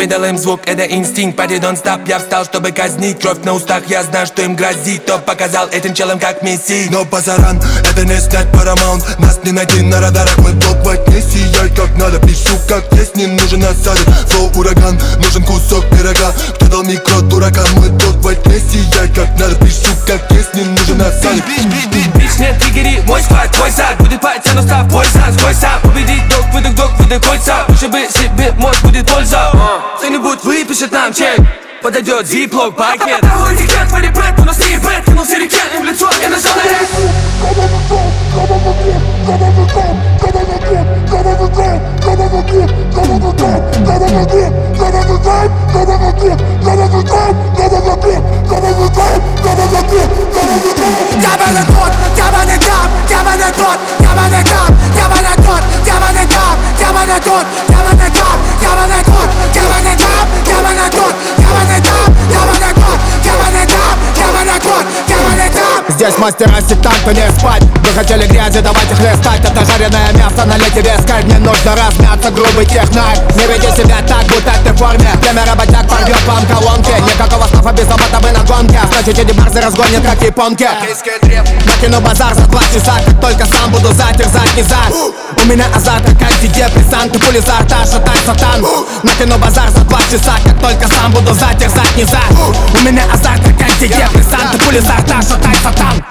выдал им звук, это инстинкт. Party don't stop, я встал, чтобы казнить. Кровь на устах, я знаю, что им грозит. Кто показал этим челам, как мессии. Но пасаран, это не снять Paramount. Нас не найти на радарах, мы топ-вайт. Не сияй как надо, пишу как есть, не нужен осадок. Флоу ураган, нужен кусок пирога. Кто дал микро дуракам, мы топ-вайт. Не сияй как надо, пишу как есть, не нужен осадок. Бич, не триггери, мой склад, твой сад. Будет патя, но став пояса, сквозь сам. Победить док, выдох кольца. Лучше бы себе, может будет польза. Кто-нибудь выпишет нам чек. Подойдет зиплок, пакет. Плохой этикет, твой репет, у нас не ебет. Кинулся реке, им в лицо, я нажал на рек. Здесь мастера сектанта, не спать. Вы хотели грязи, давайте хлестать. Это жареное мясо, налейте вес кайф. Мне нужно размяться, грубый технайт. Не веди себя так, будто ты в форме. Племя работяг порвет вам колонки. Никакого стафа без опыта, вы на гонке. Значит, эти барзы разгонят, как японки. Накину базар за 2 часа, как только сам буду затерзать низа. У меня азарт, как антидепрессант. И пули за рта, шатай сатан. Накину базар за 2 часа, как только сам буду затерзать низа. У меня азарт, как антидепрессант. И пули за рта, шатай сатан.